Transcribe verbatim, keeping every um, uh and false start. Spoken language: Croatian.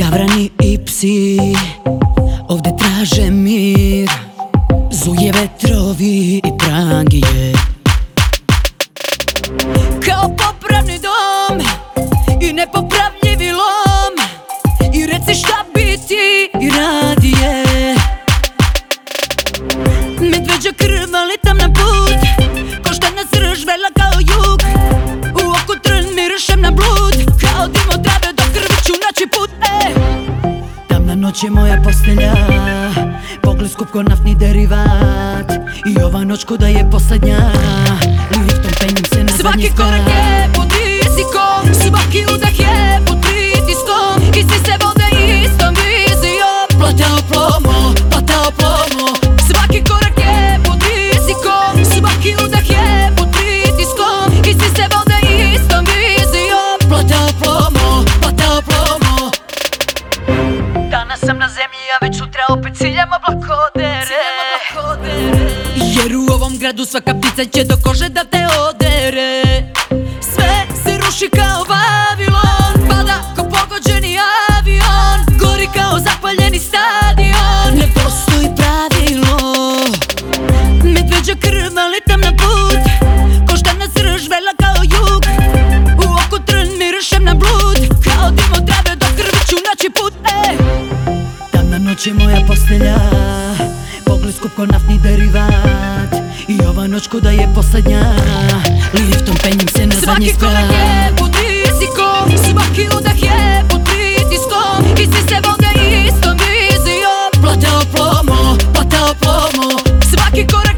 Gavrani i psi ovdje traže mir, zuje vetrovi i prangije. Kao popravni dom i nepopravljivi lom, i reci šta bi ti i radije. Medveđa krv, ali tamna put, koštana srž, vela kao jug. U oku trn, mirišem na blud, kao dim od trave do krvi ću naći put, e. Tamna noć je moja postelja, pogled skup ko naftni derivat, i ova noć ko da je poslednja, liftom penjem se na zadnji sprat. Svaki korak je pod rizikom, svaki udah je pod pritiskom, i svi se vode istom vizijom. Platao plomo, platao plomo. Svaki korak je pod rizikom, svaki udah je pod pritiskom, i svi se vode istom vizijom. Platao plomo, platao plomo. Danas sam na zemlji, a već sutra opet ciljam oblakodere. Jer u ovom gradu svaka ptica će do kože da te odere. Sve se ruši kao Vavilon, pada ko pogođeni avion, gori kao zapaljeni stadion. Ne postoji pravilo, medveđa krv, ali tamna put, koštana srž, vela kao jug. U oku trn, mirišem na blud, kao dim od trave do krvi ću naći put, e. Tamna noć je moja postelja, pogled skup ko naftni derivat, i ova noć ko da je poslednja, liftom penjem se na zadnji sprat. Svaki korak je pod rizikom, svaki udah je pod pritiskom, i svi se vode istom vizijom. Platao plomo, platao plomo. Svaki korak